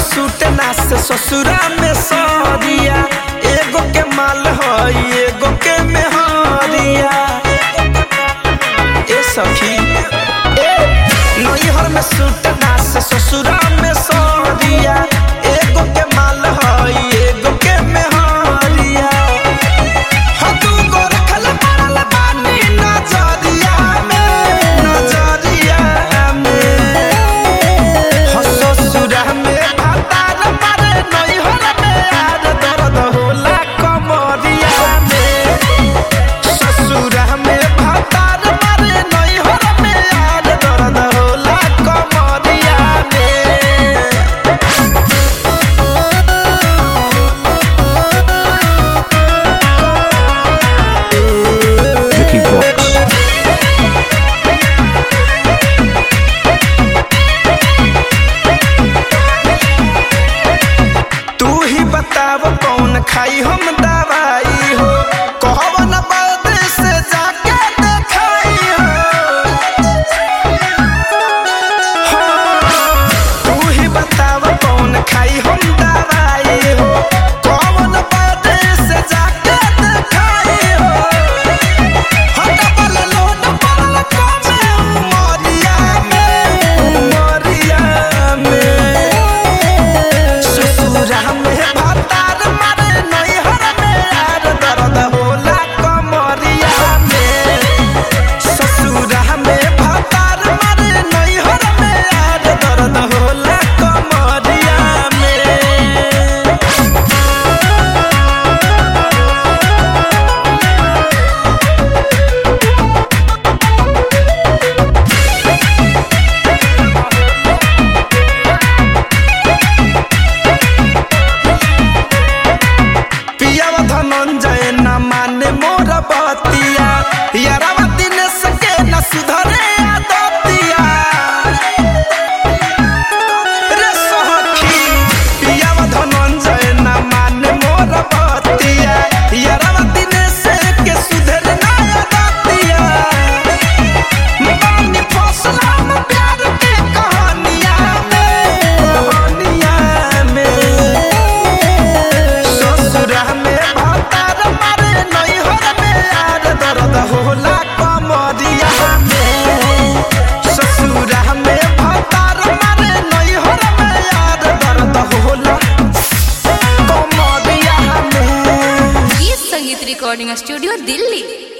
Suit ना से ससुरा में सरिया, एगो के माल हई एगो के मेहरिया। ए सखी नैहर में सूट ना से ससुरा में सरिया, एगो के माल हई एगो के मेहरिया। हो तू गो रखल मारल बानी नजरिया में, नजरिया में। हो ससुरा में भातार मारे नैहर में यार दर्द होला कमरिया में। ससुरा में भातार मारे नैहर में यार दर्द होला कमरिया में। Vicky Vox. तू ही बताव कौन खाई हम दवाई हो, कहवन बद से जाके देखाई हो। हाँ, तू ही बताव कौन खाई हम दवाई हो, कहवन बद से जाके देखाई हो। हट बल लोट बल कमे उमरिया में, उमरिया में। ससुरा में भातार मारे नैहर में यार दर्द होला कमरिया में। ससुरा में भातार मारे नैहर में यार दर्द होला कमरिया में। पियावा धनंजय न माने मोर बतिया, यारावा दिनेश के न सुधरे आदतिया। रे सखी पियावा धनंजय न माने मोर बतिया, यारावा दिनेश के सुधरे ना आदतिया। बानी फसल हम प्यार के कहानिया में, कहानिया में। ससुरा में भातार मारे नैहर में यार दर्द होला कमरिया में। ससुरा में भातार मारे नैहर में यार दर्द होला कमरिया में। गीत संगीत रिकॉर्डिंग स्टूडियो दिल्ली।